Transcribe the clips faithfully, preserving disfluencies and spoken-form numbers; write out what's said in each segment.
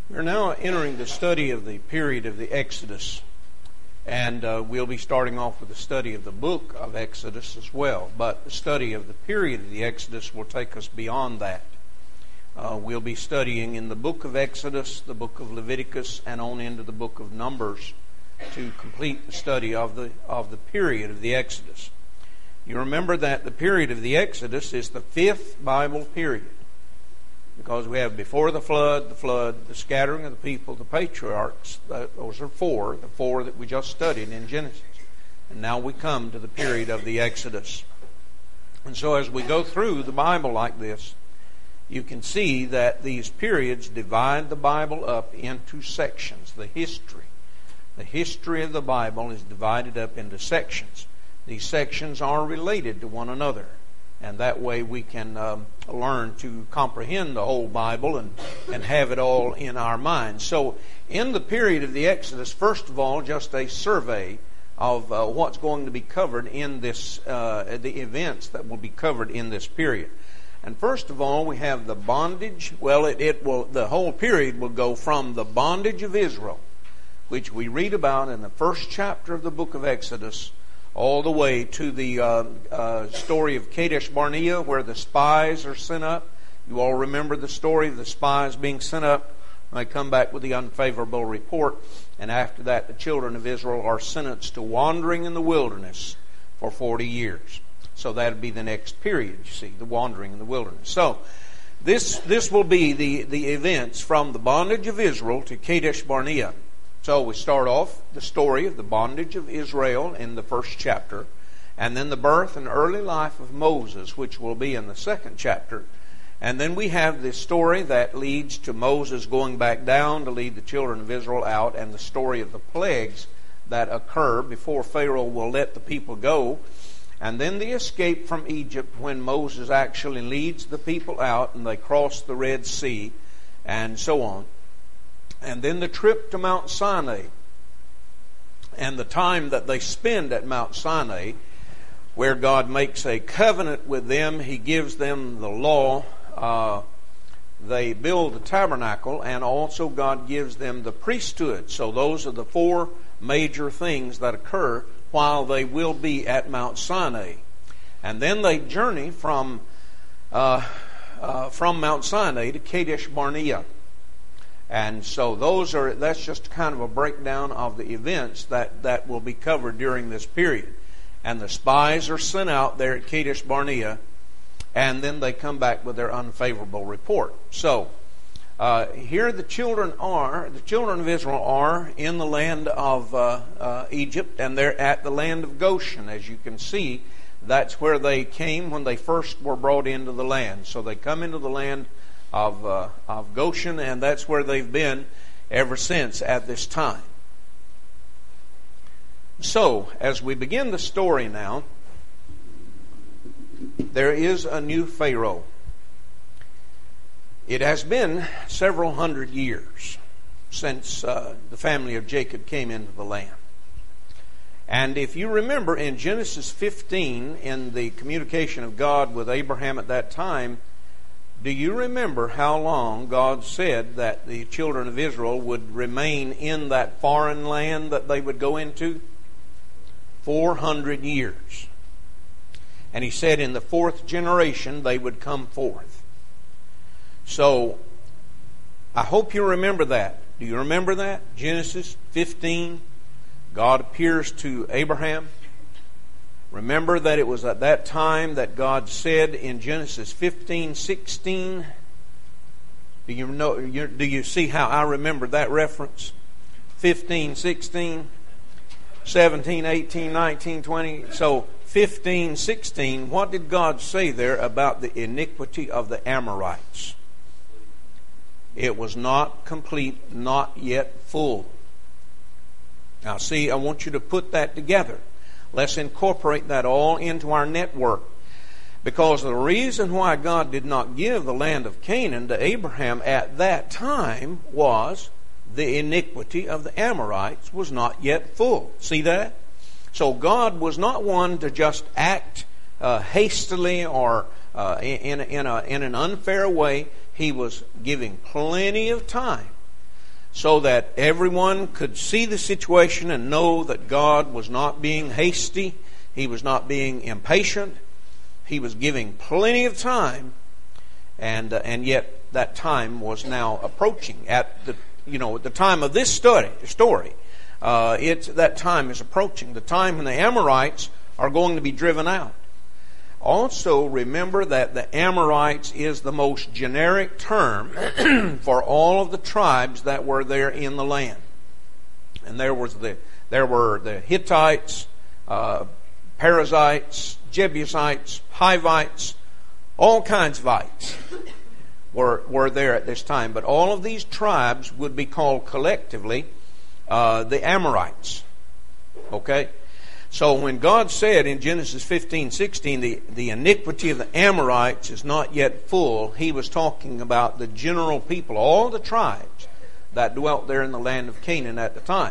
We're now entering the study of the period of the Exodus, and uh, we'll be starting off with the study of the book of Exodus as well, but the study of the period of the Exodus will take us beyond that. Uh, we'll be studying in the book of Exodus, the book of Leviticus, and on into the book of Numbers to complete the study of the of the period of the Exodus. You remember that the period of the Exodus is the fifth Bible period, because we have before the flood, the flood, the scattering of the people, the patriarchs. Those are four, the four that we just studied in Genesis. And now we come to the period of the Exodus. And so as we go through the Bible like this, you can see that these periods divide the Bible up into sections. The history. The history of the Bible is divided up into sections. These sections are related to one another. And that way we can um, learn to comprehend the whole Bible and, and have it all in our minds. So in the period of the Exodus, first of all, just a survey of uh, what's going to be covered in this, uh, the events that will be covered in this period. And first of all, we have the bondage. Well, it, it will, the whole period will go from the bondage of Israel, which we read about in the first chapter of the book of Exodus, all the way to the uh, uh, story of Kadesh Barnea, where the spies are sent up. You all remember the story of the spies being sent up. They come back with the unfavorable report. And after that, the children of Israel are sentenced to wandering in the wilderness for forty years. So that would be the next period, you see, the wandering in the wilderness. So this this will be the, the events from the bondage of Israel to Kadesh Barnea. So we start off the story of the bondage of Israel in the first chapter, and then the birth and early life of Moses, which will be in the second chapter. And then we have the story that leads to Moses going back down to lead the children of Israel out, and the story of the plagues that occur before Pharaoh will let the people go. And then the escape from Egypt, when Moses actually leads the people out and they cross the Red Sea, and so on. And then the trip to Mount Sinai, and the time that they spend at Mount Sinai, where God makes a covenant with them. He gives them the law. Uh, they build the tabernacle, and also God gives them the priesthood. So those are the four major things that occur while they will be at Mount Sinai. And then they journey from uh, uh, from Mount Sinai to Kadesh Barnea. And so those are that's just kind of a breakdown of the events that, that will be covered during this period. And the spies are sent out there at Kadesh Barnea, and then they come back with their unfavorable report. So uh, here the children are, the children of Israel are in the land of uh, uh, Egypt, and they're at the land of Goshen. As you can see, that's where they came when they first were brought into the land. So they come into the land of uh, of Goshen, and that's where they've been ever since at this time. So, as we begin the story now, there is a new Pharaoh. It has been several hundred years since uh, the family of Jacob came into the land. And if you remember in Genesis fifteen, in the communication of God with Abraham at that time, do you remember how long God said that the children of Israel would remain in that foreign land that they would go into? Four hundred years. And He said in the fourth generation they would come forth. So, I hope you remember that. Do you remember that? Genesis fifteen, God appears to Abraham. Remember that it was at that time that God said in Genesis fifteen sixteen. Do you know? Do you see how I remember that reference? fifteen sixteen, seventeen eighteen nineteen twenty. So fifteen sixteen. What did God say there about the iniquity of the Amorites? It was not complete, not yet full. Now, see, I want you to put that together. Let's incorporate that all into our network. Because the reason why God did not give the land of Canaan to Abraham at that time was the iniquity of the Amorites was not yet full. See that? So God was not one to just act uh, hastily or uh, in, in, a, in an unfair way. He was giving plenty of time so that everyone could see the situation and know that God was not being hasty. He was not being impatient. He was giving plenty of time, and uh, and yet that time was now approaching. At the you know at the time of this study story, uh, it's that time is approaching. The time when the Amorites are going to be driven out. Also, remember that the Amorites is the most generic term for all of the tribes that were there in the land. And there was the there were the Hittites, uh, Perizzites, Jebusites, Hivites, all kinds of ites were were there at this time. But all of these tribes would be called collectively uh, the Amorites. Okay. So when God said in Genesis fifteen sixteen, the, the iniquity of the Amorites is not yet full, He was talking about the general people, all the tribes that dwelt there in the land of Canaan at the time.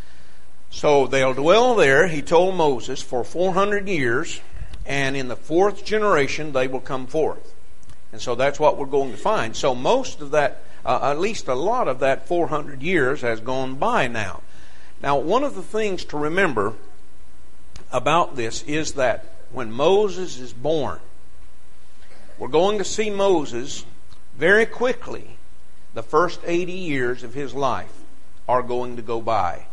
So they'll dwell there, He told Moses, for four hundred years, and in the fourth generation they will come forth. And so that's what we're going to find. So most of that, uh, at least a lot of that four hundred years has gone by now. Now, one of the things to remember about this is that when Moses is born, we're going to see Moses very quickly. The first eighty years of his life are going to go by.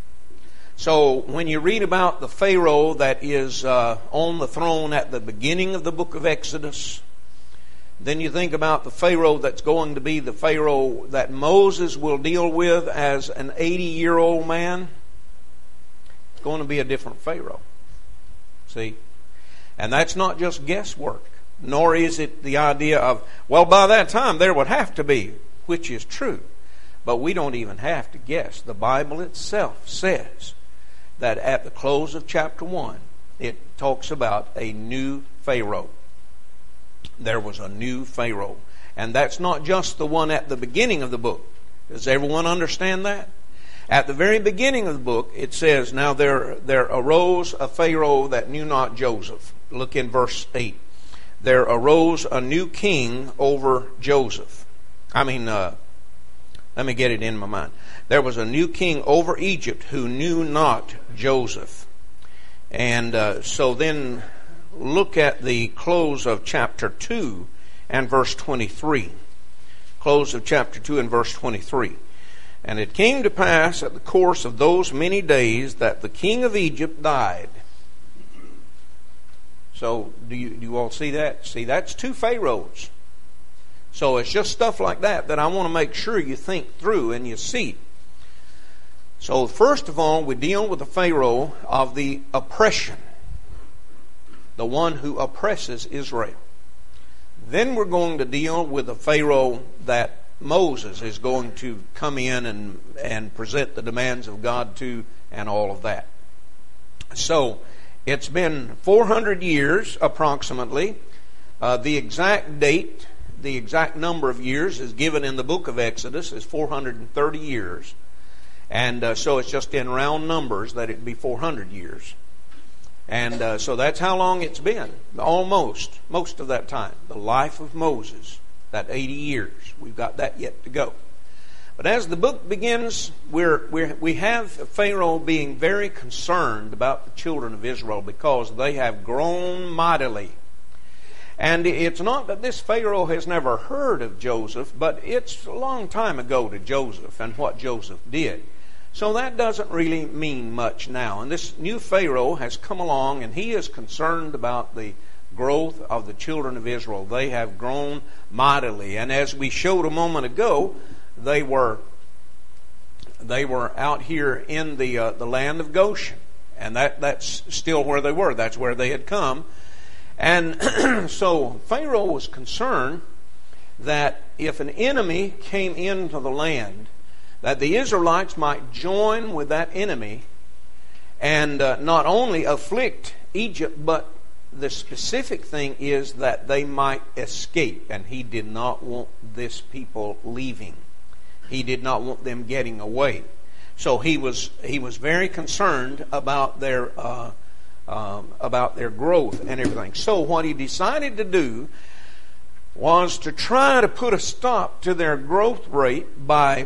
So when you read about the Pharaoh that is uh, on the throne at the beginning of the book of Exodus, then you think about the Pharaoh that's going to be the Pharaoh that Moses will deal with as an eighty-year-old man. It's going to be a different Pharaoh. See? And that's not just guesswork, nor is it the idea of, well, by that time there would have to be, which is true. But we don't even have to guess. The Bible itself says that at the close of chapter one, it talks about a new Pharaoh. There was a new Pharaoh. And that's not just the one at the beginning of the book. Does everyone understand that? At the very beginning of the book, it says, now there, there arose a Pharaoh that knew not Joseph. Look in verse eight. There arose a new king over Joseph. I mean, uh, let me get it in my mind. There was a new king over Egypt who knew not Joseph. And uh, so then look at the close of chapter two and verse twenty-three. Close of chapter two and verse twenty-three. And it came to pass at the course of those many days that the king of Egypt died. So do you, do you all see that? See, that's two pharaohs. So it's just stuff like that that I want to make sure you think through and you see. So first of all, we deal with the Pharaoh of the oppression. The one who oppresses Israel. Then we're going to deal with the Pharaoh that Moses is going to come in and, and present the demands of God to, and all of that. So it's been four hundred years approximately. Uh, the exact date, the exact number of years is given in the book of Exodus is four hundred thirty years. And uh, so it's just in round numbers that it'd be four hundred years. And uh, so that's how long it's been. Almost, most of that time. The life of Moses, that eighty years. We've got that yet to go. But as the book begins, we're, we're, we have Pharaoh being very concerned about the children of Israel because they have grown mightily. And it's not that this Pharaoh has never heard of Joseph, but it's a long time ago to Joseph and what Joseph did. So that doesn't really mean much now. And this new Pharaoh has come along and he is concerned about the growth of the children of Israel. They have grown mightily. And as we showed a moment ago, they were they were out here in the uh, the land of Goshen. And that, that's still where they were. That's where they had come. And so Pharaoh was concerned that if an enemy came into the land, that the Israelites might join with that enemy and uh, not only afflict Egypt, but the specific thing is that they might escape. And he did not want this people leaving. He did not want them getting away. So he was he was very concerned about their uh, um, about their growth and everything. So what he decided to do was to try to put a stop to their growth rate by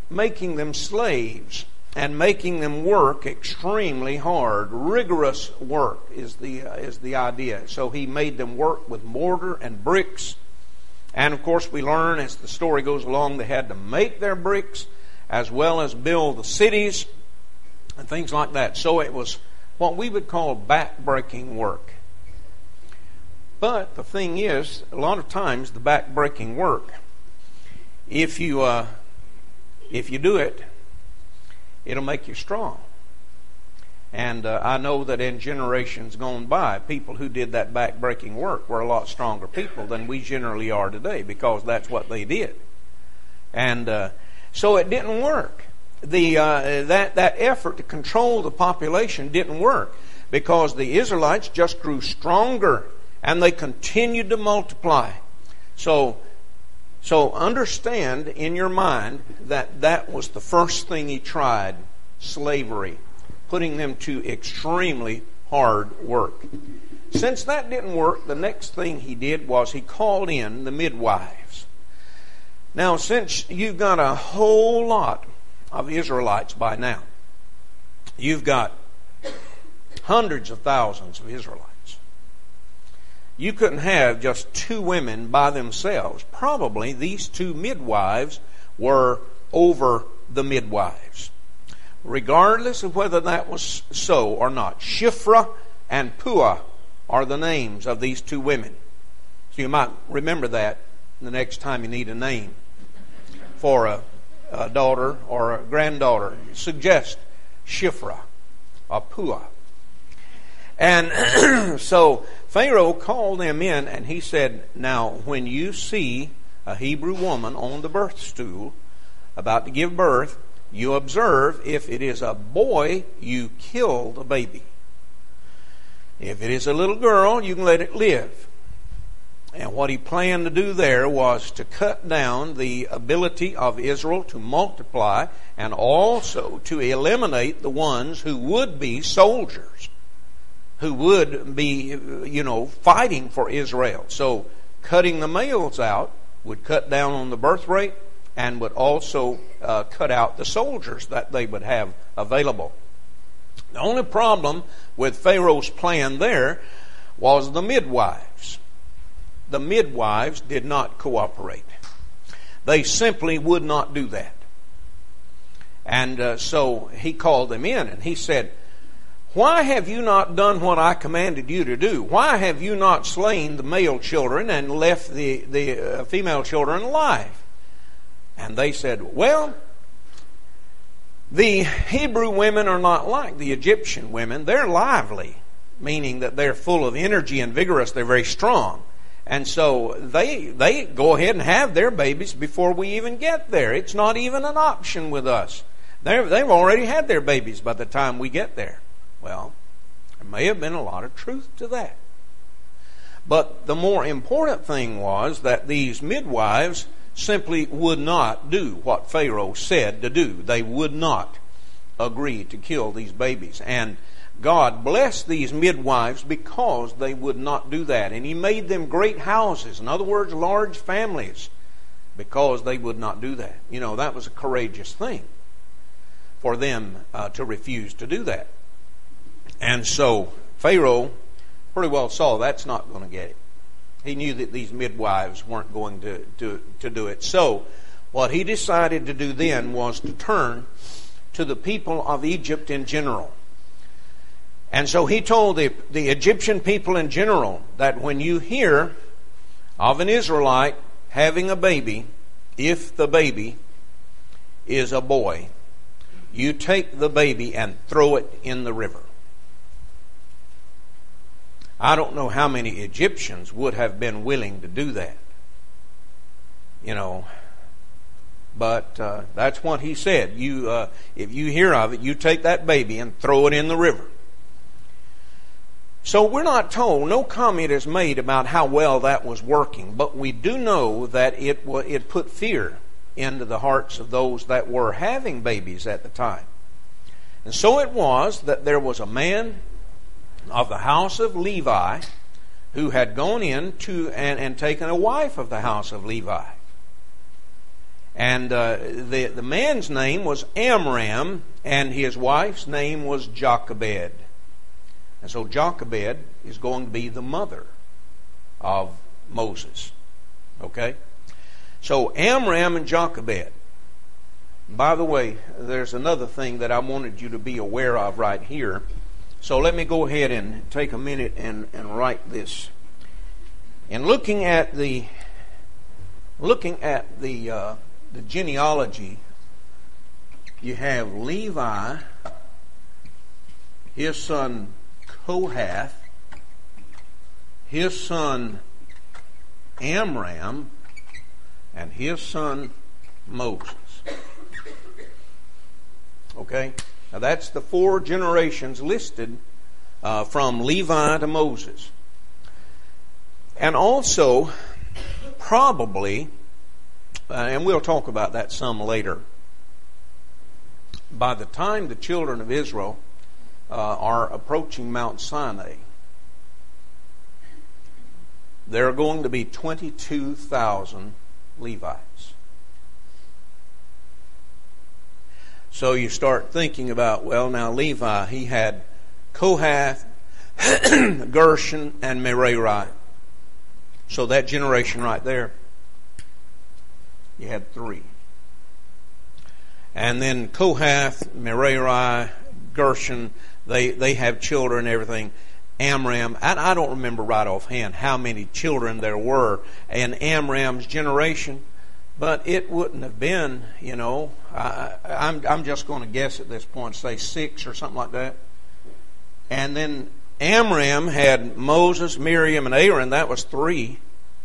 making them slaves and making them work extremely hard. Rigorous work is the uh, is the idea. So he made them work with mortar and bricks. And of course we learn as the story goes along they had to make their bricks as well as build the cities and things like that. So it was what we would call back-breaking work. But the thing is, a lot of times the back-breaking work, if you uh, if you do it, it'll make you strong. And uh, I know that in generations gone by, people who did that back-breaking work were a lot stronger people than we generally are today, because that's what they did. And uh, so it didn't work. The uh, that that effort to control the population didn't work, because the Israelites just grew stronger and they continued to multiply. So so understand in your mind that that was the first thing he tried, slavery, putting them to extremely hard work. Since that didn't work, the next thing he did was he called in the midwives. Now, since you've got a whole lot of Israelites by now, you've got hundreds of thousands of Israelites. You couldn't have just two women by themselves. Probably these two midwives were over the midwives. Regardless of whether that was so or not, Shiphrah and Puah are the names of these two women. So you might remember that the next time you need a name for a, a daughter or a granddaughter. Suggest Shiphrah or Puah. And so Pharaoh called them in and he said, now when you see a Hebrew woman on the birth stool about to give birth, you observe, if it is a boy, you kill the baby. If it is a little girl, you can let it live. And what he planned to do there was to cut down the ability of Israel to multiply, and also to eliminate the ones who would be soldiers, who would be, you know, fighting for Israel. So cutting the males out would cut down on the birth rate, and would also uh, cut out the soldiers that they would have available. The only problem with Pharaoh's plan there was the midwives. The midwives did not cooperate. They simply would not do that. And uh, so he called them in and he said, why have you not done what I commanded you to do? Why have you not slain the male children and left the, the uh, female children alive? And they said, well, the Hebrew women are not like the Egyptian women. They're lively, meaning that they're full of energy and vigorous. They're very strong. And so they they go ahead and have their babies before we even get there. It's not even an option with us. They're, they've already had their babies by the time we get there. Well, there may have been a lot of truth to that. But the more important thing was that these midwives simply would not do what Pharaoh said to do. They would not agree to kill these babies. And God blessed these midwives because they would not do that. And He made them great houses. In other words, large families, because they would not do that. You know, that was a courageous thing for them uh, to refuse to do that. And so Pharaoh pretty well saw that's not going to get it. He knew that these midwives weren't going to, to, to do it. So what he decided to do then was to turn to the people of Egypt in general. And so he told the, the Egyptian people in general that when you hear of an Israelite having a baby, if the baby is a boy, you take the baby and throw it in the river. I don't know how many Egyptians would have been willing to do that. You know, but uh, that's what he said. You, uh, if you hear of it, you take that baby and throw it in the river. So we're not told, no comment is made about how well that was working, but we do know that it it put fear into the hearts of those that were having babies at the time. And so it was that there was a man of the house of Levi who had gone in to and, and taken a wife of the house of Levi. And uh, the, the man's name was Amram, and his wife's name was Jochebed. And so Jochebed is going to be the mother of Moses. Okay? So Amram and Jochebed. By the way, there's another thing that I wanted you to be aware of right here. So let me go ahead and take a minute and, and write this. In looking at the looking at the uh, the genealogy, you have Levi, his son Kohath, his son Amram, and his son Moses. Okay? Now that's the four generations listed uh, from Levi to Moses. And also, probably, uh, and we'll talk about that some later, by the time the children of Israel uh, are approaching Mount Sinai, there are going to be twenty-two thousand Levites. So you start thinking about, well, now Levi, he had Kohath, Gershon, and Merari. So that generation right there, you had three. And then Kohath, Merari, Gershon, they, they have children and everything. Amram, and I don't remember right offhand how many children there were in Amram's generation, but it wouldn't have been, you know, I, I'm, I'm just going to guess at this point, say six or something like that. And then Amram had Moses, Miriam, and Aaron. That was three.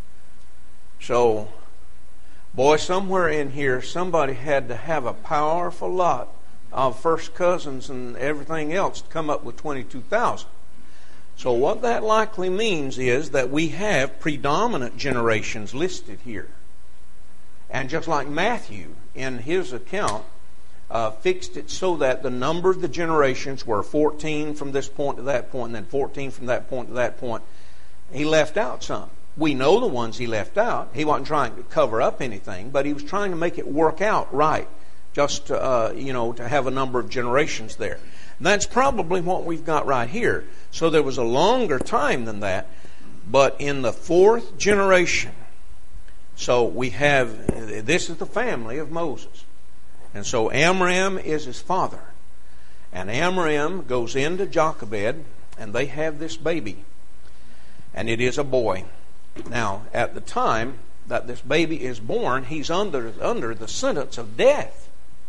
So, boy, somewhere in here, somebody had to have a powerful lot of first cousins and everything else to come up with twenty-two thousand. So what that likely means is that we have predominant generations listed here. And just like Matthew, in his account, uh, fixed it so that the number of the generations were fourteen from this point to that point, and then fourteen from that point to that point. He left out some. We know the ones he left out. He wasn't trying to cover up anything, but he was trying to make it work out right, just to, uh, you know, to have a number of generations there. And that's probably what we've got right here. So there was a longer time than that, but in the fourth generation, so we have, this is the family of Moses. And so Amram is his father. And Amram goes into Jochebed, and they have this baby. And it is a boy. Now, at the time that this baby is born, he's under, under the sentence of death.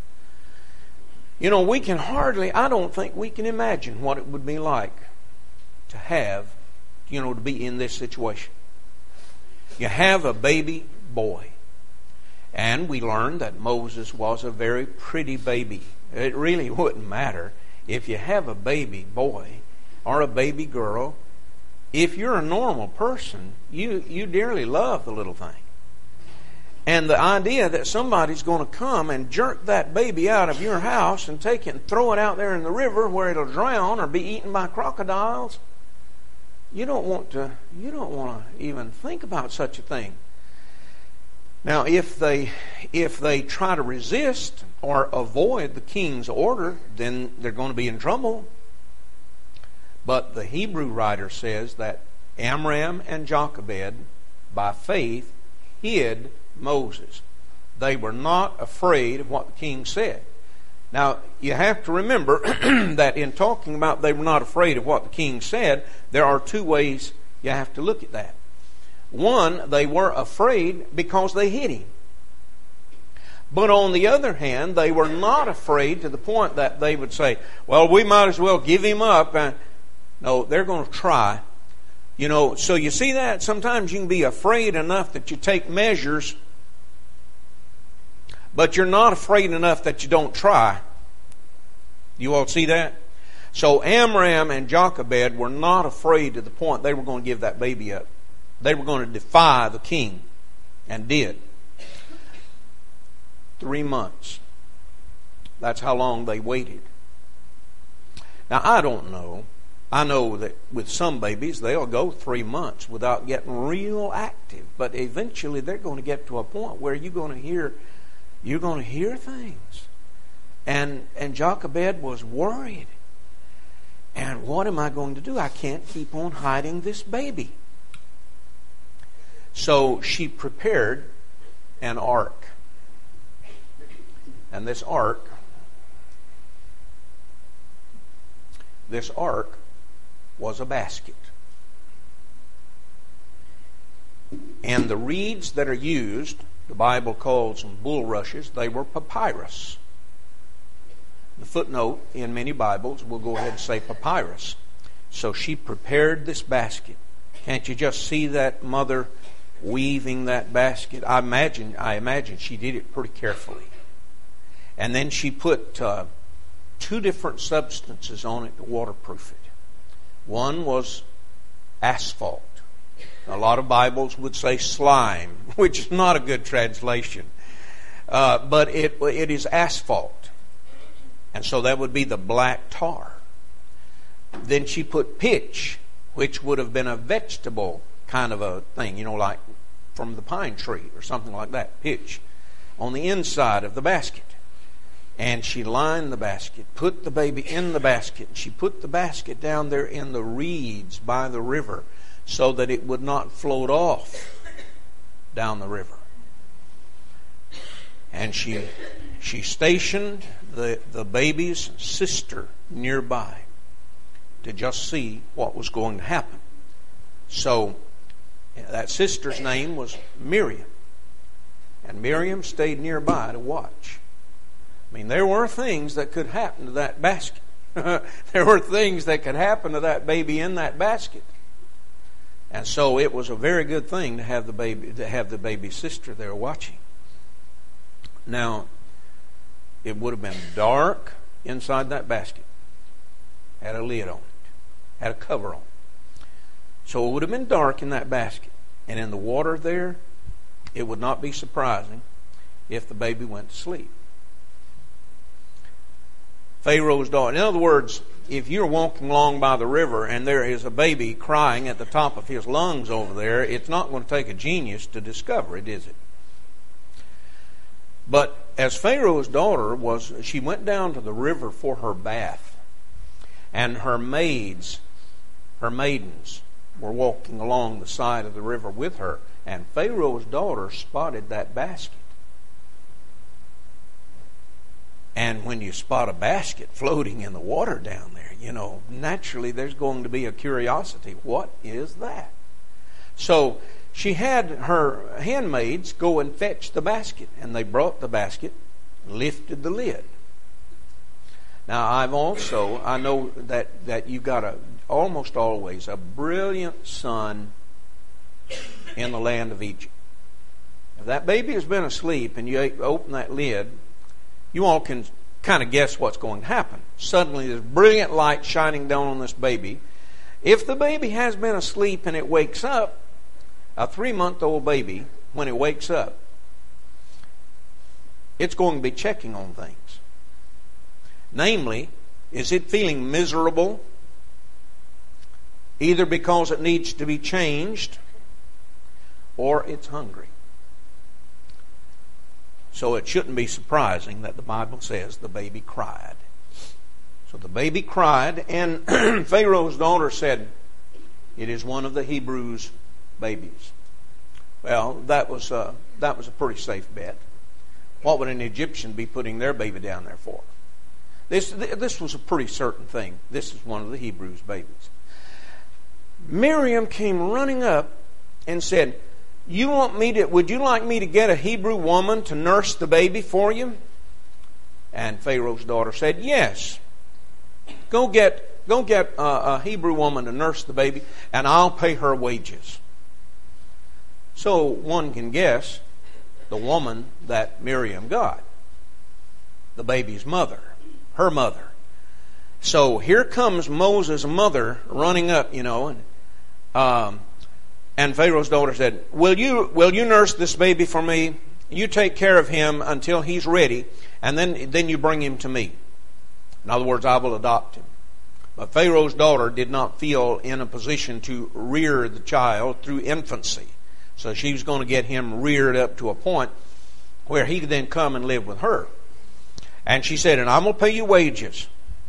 You know, we can hardly, I don't think we can imagine what it would be like to have, you know, to be in this situation. You have a baby boy. And we learned that Moses was a very pretty baby. It really wouldn't matter if you have a baby boy or a baby girl. If you're a normal person, you, you dearly love the little thing. And the idea that somebody's going to come and jerk that baby out of your house and take it and throw it out there in the river where it'll drown or be eaten by crocodiles, you don't want to, you don't want to even think about such a thing. Now, if they if they try to resist or avoid the king's order, then they're going to be in trouble. But the Hebrew writer says that Amram and Jochebed, by faith, hid Moses. They were not afraid of what the king said. Now, you have to remember that in talking about they were not afraid of what the king said, there are two ways you have to look at that. One, they were afraid because they hid him. But on the other hand, they were not afraid to the point that they would say, well, we might as well give him up. Uh, no, they're going to try. You know, so you see that? Sometimes you can be afraid enough that you take measures, but you're not afraid enough that you don't try. You all see that? So Amram and Jochebed were not afraid to the point they were going to give that baby up. They were going to defy the king, and did. Three months. That's how long they waited. Now, I don't know. I know that with some babies, they'll go three months without getting real active. But eventually, they're going to get to a point where you're going to hear, you're going to hear things. And, and Jochebed was worried. And what am I going to do? I can't keep on hiding this baby. So she prepared an ark. And this ark, this ark was a basket. And the reeds that are used, the Bible calls them bulrushes, they were papyrus. The footnote in many Bibles will go ahead and say papyrus. So she prepared this basket. Can't you just see that mother weaving that basket? I imagine, I imagine she did it pretty carefully. And then she put uh, two different substances on it to waterproof it. One was asphalt. A lot of Bibles would say slime, which is not a good translation. Uh, but it it is asphalt. And so that would be the black tar. Then she put pitch, which would have been a vegetable kind of a thing, you know, like from the pine tree or something like that, pitch, on the inside of the basket. And she lined the basket, put the baby in the basket. She put the basket down there in the reeds by the river so that it would not float off down the river. And she she stationed the, the baby's sister nearby to just see what was going to happen. So that sister's name was Miriam. And Miriam stayed nearby to watch. I mean, there were things that could happen to that basket. There were things that could happen to that baby in that basket. And so it was a very good thing to have the baby to have the baby's sister there watching. Now, it would have been dark inside that basket. Had a lid on it. Had a cover on it. So it would have been dark in that basket. And in the water there, it would not be surprising if the baby went to sleep. Pharaoh's daughter. In other words, if you're walking along by the river and there is a baby crying at the top of his lungs over there, it's not going to take a genius to discover it, is it? But as Pharaoh's daughter was, she went down to the river for her bath. And her maids, her maidens, were walking along the side of the river with her. And Pharaoh's daughter spotted that basket. And when you spot a basket floating in the water down there, you know, naturally there's going to be a curiosity. What is that? So she had her handmaids go and fetch the basket. And they brought the basket, lifted the lid. Now I've also, I know that, that you've got a, almost always a brilliant son in the land of Egypt. If that baby has been asleep and you open that lid, you all can kind of guess what's going to happen. Suddenly there's brilliant light shining down on this baby. If the baby has been asleep and it wakes up, a three-month-old baby, when it wakes up, it's going to be checking on things. Namely, is it feeling miserable? Either because it needs to be changed or it's hungry. So it shouldn't be surprising that the Bible says the baby cried. So the baby cried, and Pharaoh's daughter said, "It is one of the Hebrews' babies." Well, that was a, that was a pretty safe bet. What would an Egyptian be putting their baby down there for? This this was a pretty certain thing. This is one of the Hebrews' babies. Miriam came running up and said, "You want me to? Would you like me to get a Hebrew woman to nurse the baby for you?" And Pharaoh's daughter said, "Yes. Go get go get a, a Hebrew woman to nurse the baby, and I'll pay her wages." So one can guess the woman that Miriam got, the baby's mother, her mother. So here comes Moses' mother running up, you know, and um, and Pharaoh's daughter said, "Will you will you nurse this baby for me? You take care of him until he's ready, and then then you bring him to me. In other words, I will adopt him." But Pharaoh's daughter did not feel in a position to rear the child through infancy. So she was going to get him reared up to a point. where he could then come and live with her. And she said, and I'm going to pay you wages.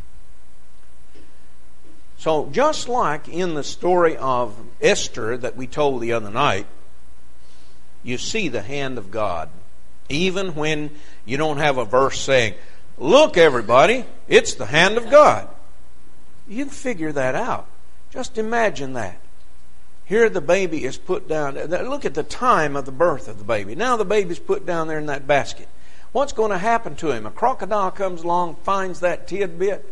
So just like in the story of Esther that we told the other night, you see the hand of God. Even when you don't have a verse saying, look everybody, it's the hand of God. You can figure that out. Just imagine that. Here the baby is put down. Look at the time of the birth of the baby. Now the baby's put down there in that basket. What's going to happen to him? A crocodile comes along, finds that tidbit.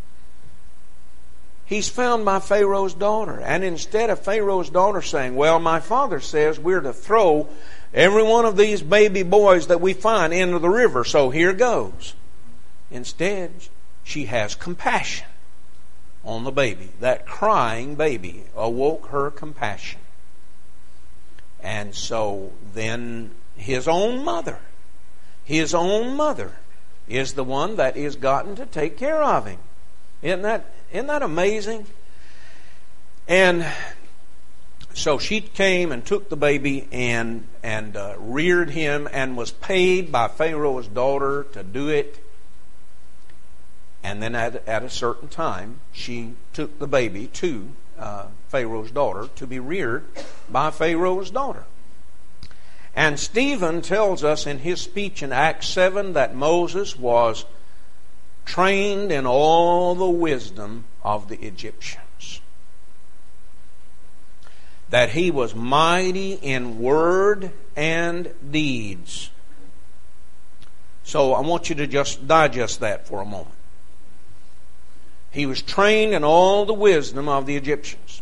He's found by Pharaoh's daughter. And instead of Pharaoh's daughter saying, well, my father says we're to throw every one of these baby boys that we find into the river, so here goes. Instead, she has compassion on the baby. That crying baby awoke her compassion. And so then his own mother, his own mother is the one that is gotten to take care of him. Isn't that, isn't that amazing? And so she came and took the baby and, and uh, reared him and was paid by Pharaoh's daughter to do it. And then at, at a certain time, she took the baby to uh, Pharaoh's daughter to be reared by Pharaoh's daughter. And Stephen tells us in his speech in Acts seven that Moses was trained in all the wisdom of the Egyptians. That he was mighty in word and deeds. So I want you to just digest that for a moment. He was trained in all the wisdom of the Egyptians.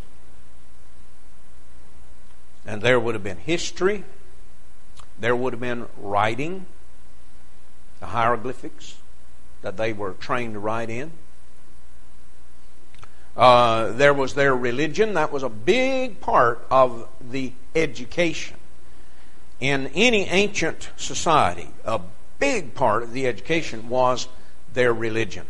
And there would have been history. There would have been writing, the hieroglyphics that they were trained to write in. Uh, there was their religion. That was a big part of the education. In any ancient society, a big part of the education was their religion.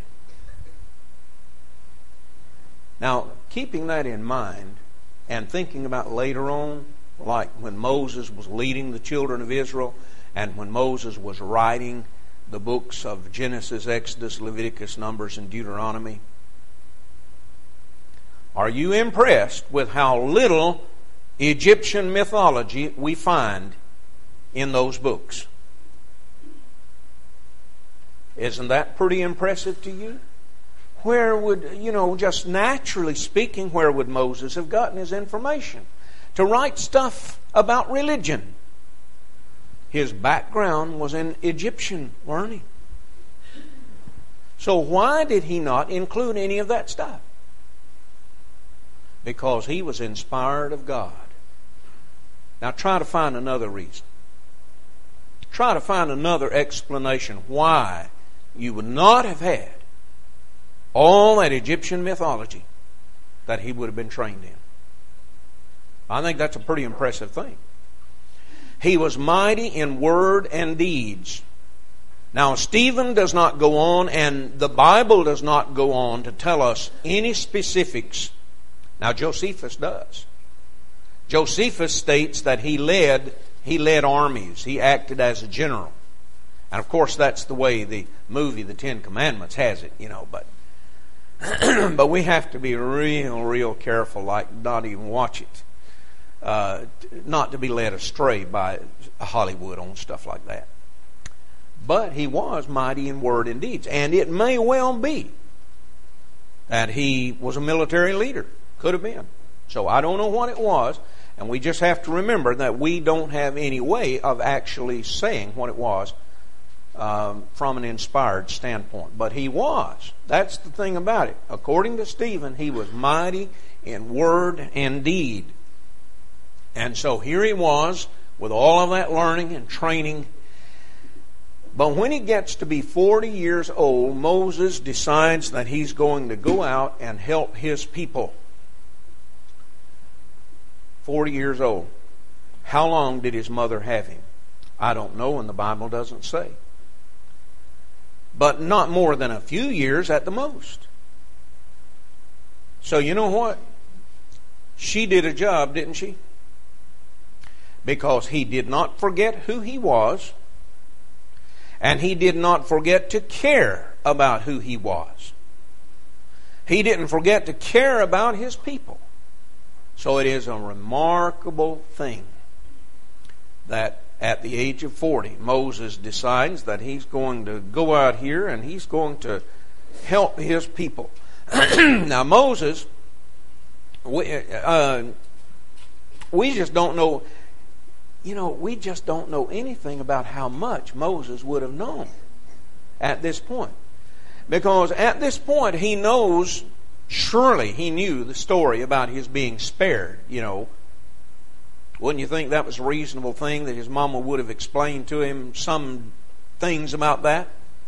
Now, keeping that in mind and thinking about later on, like when Moses was leading the children of Israel and when Moses was writing the books of Genesis, Exodus, Leviticus, Numbers, and Deuteronomy, are you impressed with how little Egyptian mythology we find in those books? Isn't that pretty impressive to you? Where would, you know, just naturally speaking, where would Moses have gotten his information to write stuff about religion? His background was in Egyptian learning. So why did he not include any of that stuff? Because he was inspired of God. Now try to find another reason. Try to find another explanation why you would not have had all that Egyptian mythology that he would have been trained in. I think that's a pretty impressive thing. He was mighty in word and deeds. Now, Stephen does not go on, and the Bible does not go on to tell us any specifics. Now, Josephus does. Josephus states that he led, he led armies. He acted as a general. And, of course, that's the way the movie, The Ten Commandments, has it, you know, but but we have to be real, real careful, like not even watch it. Uh, not to be led astray by Hollywood on stuff like that. But he was mighty in word and deeds. And it may well be that he was a military leader. Could have been. So I don't know what it was. And we just have to remember that we don't have any way of actually saying what it was Um, from an inspired standpoint. But he was. That's the thing about it. According to Stephen, he was mighty in word and deed. And so here he was with all of that learning and training. But when he gets to be forty years old, Moses decides that he's going to go out and help his people. forty years old. How long did his mother have him? I don't know, and the Bible doesn't say. But not more than a few years at the most. So you know what? She did a job, didn't she? Because he did not forget who he was. And he did not forget to care about who he was. He didn't forget to care about his people. So it is a remarkable thing that at the age of forty, Moses decides that he's going to go out here and he's going to help his people. Now Moses, we, uh, we just don't know, you know, we just don't know anything about how much Moses would have known at this point. Because at this point he knows, surely he knew the story about his being spared, you know. Wouldn't you think that was a reasonable thing that his mama would have explained to him some things about that?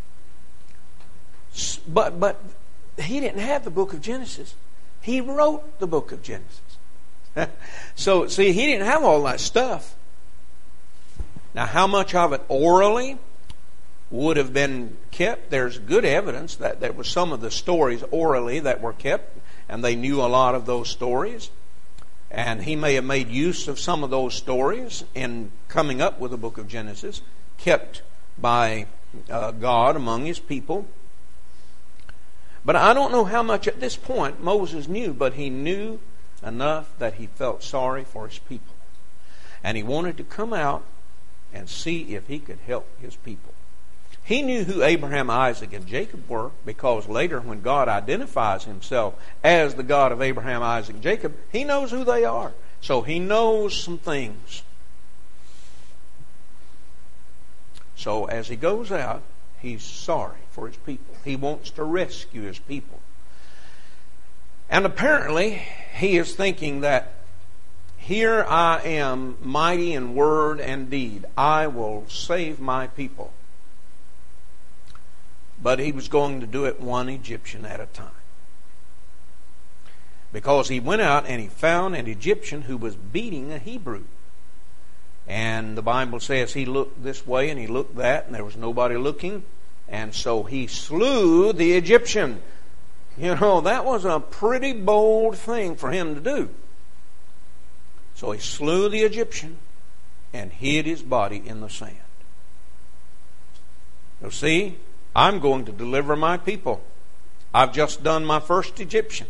But but he didn't have the book of Genesis. He wrote the book of Genesis. So, see, he didn't have all that stuff. Now, how much of it orally would have been kept? There's good evidence that there were some of the stories orally that were kept, and they knew a lot of those stories. And he may have made use of some of those stories in coming up with the book of Genesis, kept by uh, God among his people. But I don't know how much at this point Moses knew, but he knew enough that he felt sorry for his people. And he wanted to come out and see if he could help his people. He knew who Abraham, Isaac, and Jacob were, because later when God identifies himself as the God of Abraham, Isaac, and Jacob, he knows who they are. So he knows some things. So as he goes out, he's sorry for his people. He wants to rescue his people. And apparently, he is thinking that, here I am, mighty in word and deed. I will save my people. But he was going to do it one Egyptian at a time. Because he went out and he found an Egyptian who was beating a Hebrew. And the Bible says he looked this way and he looked that, and there was nobody looking. And so he slew the Egyptian. You know, that was a pretty bold thing for him to do. So he slew the Egyptian and hid his body in the sand. You see, I'm going to deliver my people. I've just done my first Egyptian.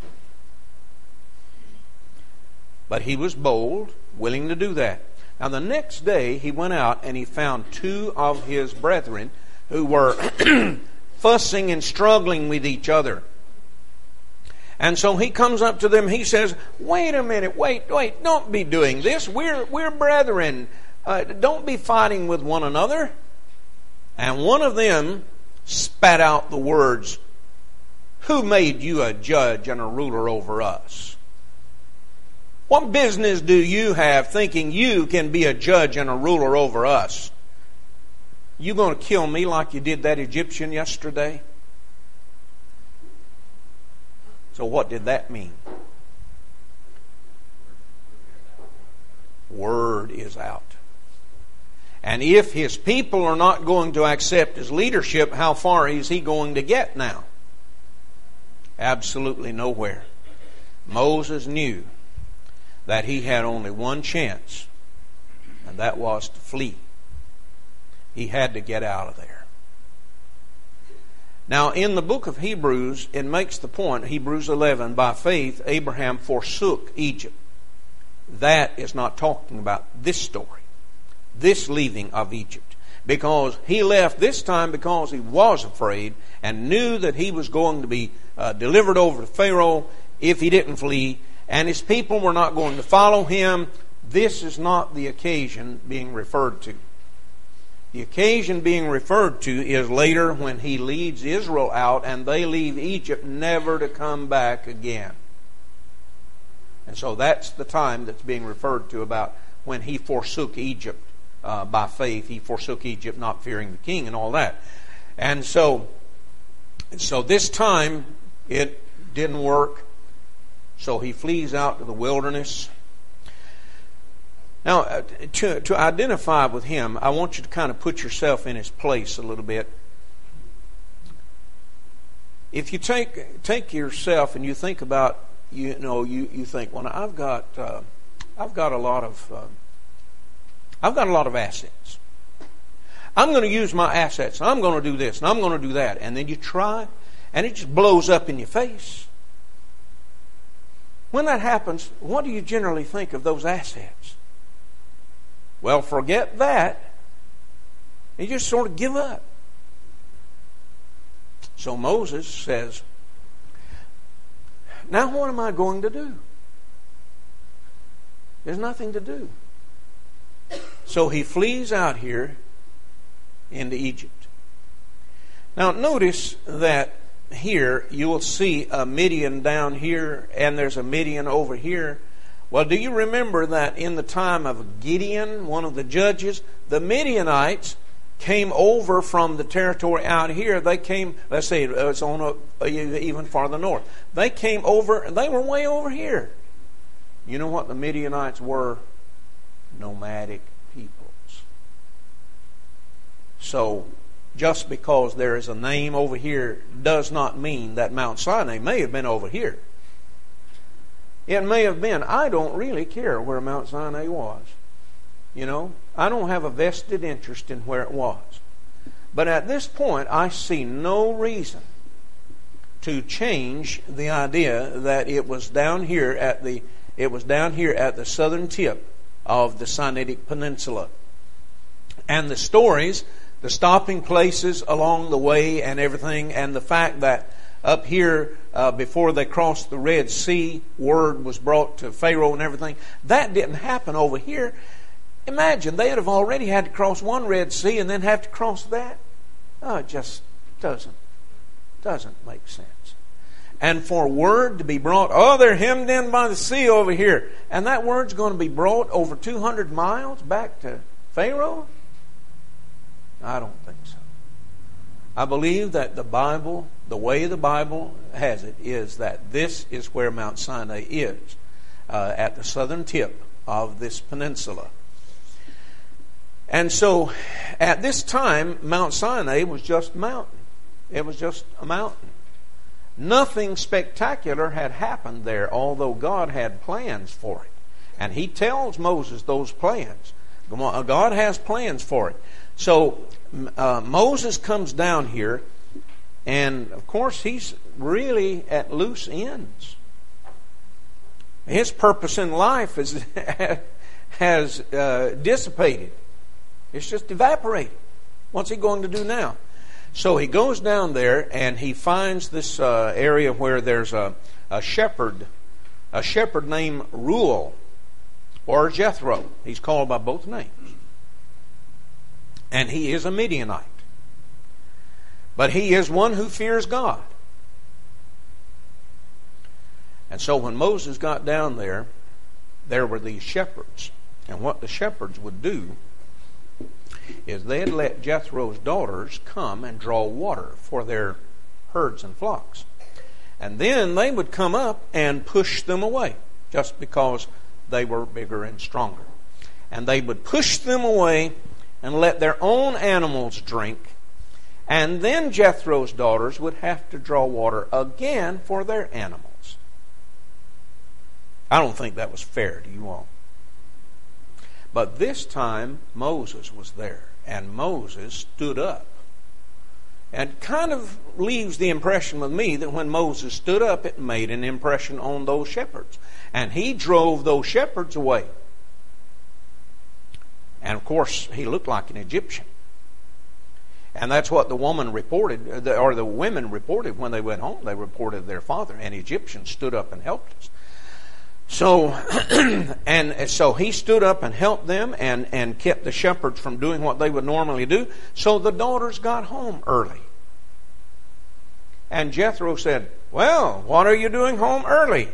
But he was bold, willing to do that. Now the next day he went out and he found two of his brethren who were fussing and struggling with each other. And so he comes up to them. He says, wait a minute, wait, wait, don't be doing this. We're, we're brethren. Uh, don't be fighting with one another. And one of them spat out the words, who made you a judge and a ruler over us? What business do you have thinking you can be a judge and a ruler over us? You going to kill me like you did that Egyptian yesterday? So what did that mean? Word is out. And if his people are not going to accept his leadership, how far is he going to get now? Absolutely nowhere. Moses knew that he had only one chance, and that was to flee. He had to get out of there. Now, in the book of Hebrews, it makes the point, Hebrews eleven, by faith, Abraham forsook Egypt. That is not talking about this story, this leaving of Egypt. Because he left this time because he was afraid and knew that he was going to be uh, delivered over to Pharaoh if he didn't flee, and his people were not going to follow him. This is not the occasion being referred to. The occasion being referred to is later when he leads Israel out and they leave Egypt never to come back again. And so that's the time that's being referred to about when he forsook Egypt uh, by faith. He forsook Egypt not fearing the king and all that. And so, so this time it didn't work. So he flees out to the wilderness. Now, to, to identify with him, I want you to kind of put yourself in his place a little bit. If you take take yourself and you think about, you know, you, you think, well, I've got uh, I've got a lot of uh, I've got a lot of assets. I'm going to use my assets. I'm going to do this and I'm going to do that. And then you try and it just blows up in your face. When that happens, what do you generally think of those assets? Well, forget that. You just sort of give up. So Moses says, now what am I going to do? There's nothing to do. So he flees out here into Egypt. Now notice that here you will see a Midian down here and there's a Midian over here. Well, do you remember that in the time of Gideon, one of the judges, the Midianites came over from the territory out here. They came, let's say it's on a, even farther north. They came over, and they were way over here. You know what the Midianites were? Nomadic peoples. So, just because there is a name over here does not mean that Mount Sinai may have been over here. It may have been. I don't really care where Mount Sinai was. You know, I don't have a vested interest in where it was. But at this point, I see no reason to change the idea that it was down here at the it was down here at the southern tip of the Sinaitic Peninsula. And the stories, the stopping places along the way and everything, and the fact that up here, uh, before they crossed the Red Sea, word was brought to Pharaoh and everything. That didn't happen over here. Imagine, they'd have already had to cross one Red Sea and then have to cross that. Oh, it just doesn't, doesn't make sense. And for word to be brought, oh, they're hemmed in by the sea over here. And that word's going to be brought over two hundred miles back to Pharaoh? I don't think so. I believe that the Bible, the way the Bible has it, is that this is where Mount Sinai is, uh, at the southern tip of this peninsula. And so, at this time, Mount Sinai was just a mountain. It was just a mountain. Nothing spectacular had happened there, although God had plans for it. And He tells Moses those plans. God has plans for it. So, uh, Moses comes down here, and of course, he's really at loose ends. His purpose in life is, has uh, dissipated. It's just evaporated. What's he going to do now? So he goes down there and he finds this uh, area where there's a, a shepherd, a shepherd named Reuel or Jethro. He's called by both names. And he is a Midianite. But he is one who fears God. And so when Moses got down there, there were these shepherds. And what the shepherds would do is they'd let Jethro's daughters come and draw water for their herds and flocks. And then they would come up and push them away, just because they were bigger and stronger. And they would push them away and let their own animals drink. And then Jethro's daughters would have to draw water again for their animals. I don't think that was fair to you all. But this time, Moses was there, and Moses stood up. And kind of leaves the impression with me that when Moses stood up, it made an impression on those shepherds. And he drove those shepherds away. And of course, he looked like an Egyptian. And that's what the woman reported, or the women reported when they went home. They reported their father, an Egyptian, stood up and helped us. So, and so he stood up and helped them and, and kept the shepherds from doing what they would normally do. So the daughters got home early. And Jethro said, well, what are you doing home early?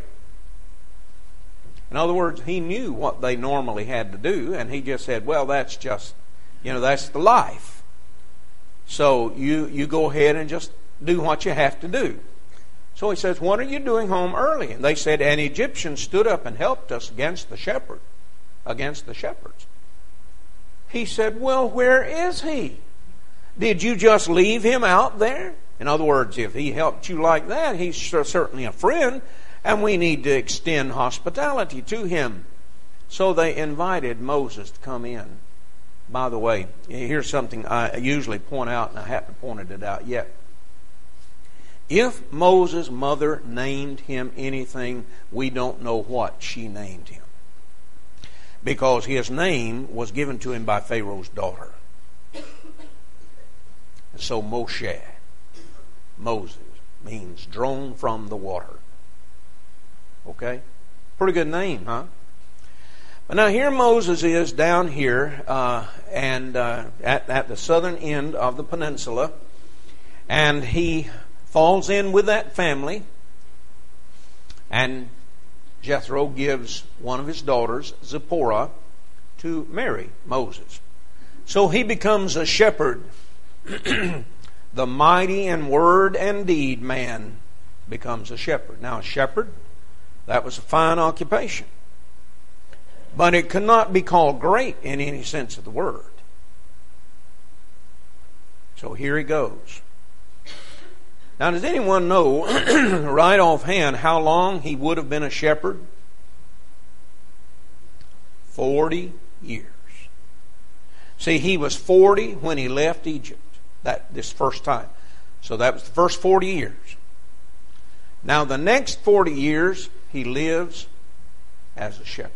In other words, he knew what they normally had to do, and he just said, well, that's just, you know, that's the life. So you, you go ahead and just do what you have to do. So he says, what are you doing home early? And they said, an Egyptian stood up and helped us against the shepherd, against the shepherds. He said, well, where is he? Did you just leave him out there? In other words, if he helped you like that, he's certainly a friend, and we need to extend hospitality to him. So they invited Moses to come in by the way, here's something I usually point out, and I haven't pointed it out yet. If Moses' mother named him anything, we don't know what she named him, because his name was given to him by Pharaoh's daughter. So Moshe, Moses, means drawn from the water. Okay? Pretty good name, huh? But now here Moses is down here uh, and uh, at, at the southern end of the peninsula, and he falls in with that family, and Jethro gives one of his daughters, Zipporah, to marry Moses. So he becomes a shepherd. The mighty in word and deed man becomes a shepherd. Now, a shepherd, that was a fine occupation. But it cannot be called great in any sense of the word. So here he goes. Now, does anyone know right offhand how long he would have been a shepherd? Forty years. See, he was forty when he left Egypt, that this first time. So that was the first forty years. Now, the next forty years, he lives as a shepherd.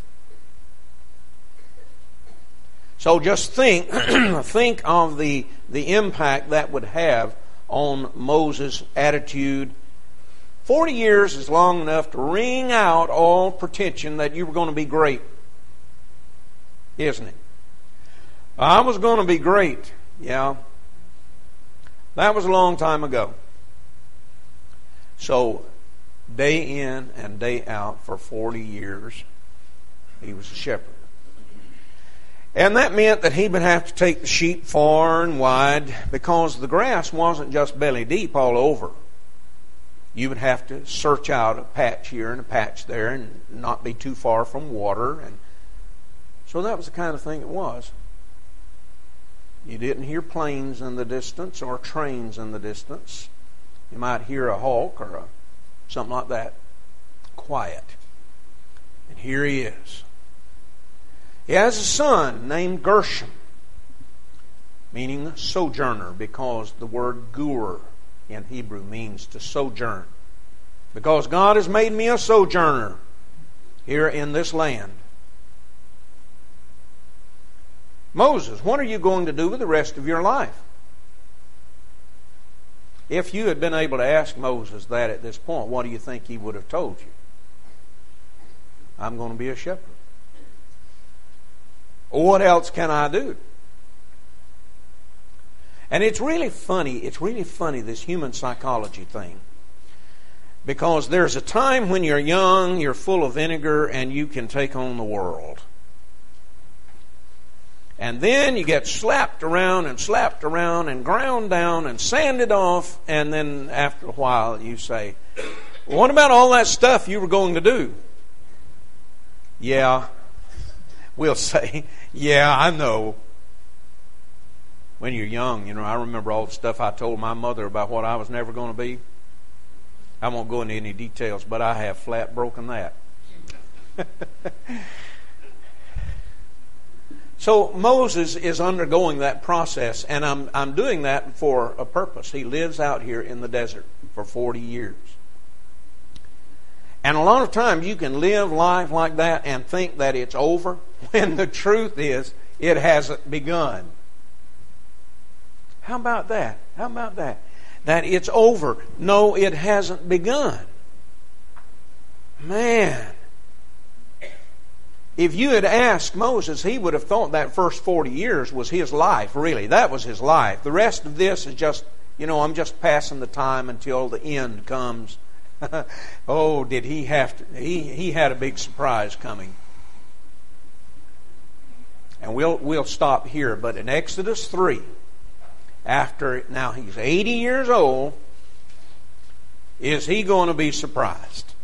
So just think, think of the, the impact that would have on Moses' attitude. Forty years is long enough to wring out all pretension that you were going to be great, isn't it? I was going to be great. Yeah. That was a long time ago. So, day in and day out for forty years, he was a shepherd. And that meant that he would have to take the sheep far and wide, because the grass wasn't just belly deep all over. You would have to search out a patch here and a patch there and not be too far from water. And so that was the kind of thing it was. You didn't hear planes in the distance or trains in the distance. You might hear a hawk or a, something like that. Quiet. And here he is. He has a son named Gershom, meaning sojourner, because the word gur in Hebrew means to sojourn. Because God has made me a sojourner here in this land. Moses, what are you going to do with the rest of your life? If you had been able to ask Moses that at this point, what do you think he would have told you? I'm going to be a shepherd. What else can I do? And it's really funny, it's really funny, this human psychology thing. Because there's a time when you're young, you're full of vinegar, and you can take on the world. And then you get slapped around and slapped around and ground down and sanded off, and then after a while you say, well, what about all that stuff you were going to do? Yeah. We'll say, yeah, I know. When you're young, you know, I remember all the stuff I told my mother about what I was never going to be. I won't go into any details, but I have flat broken that. So Moses is undergoing that process, and I'm I'm doing that for a purpose. He lives out here in the desert for forty years. And a lot of times you can live life like that and think that it's over, when the truth is it hasn't begun. How about that? How about that? That it's over. No, it hasn't begun. Man. If you had asked Moses, he would have thought that first forty years was his life, really. That was his life. The rest of this is just, you know, I'm just passing the time until the end comes. Oh, did he have to? He, he had a big surprise coming. And we'll we'll stop here. But in Exodus three, after now he's eighty years old, is he going to be surprised?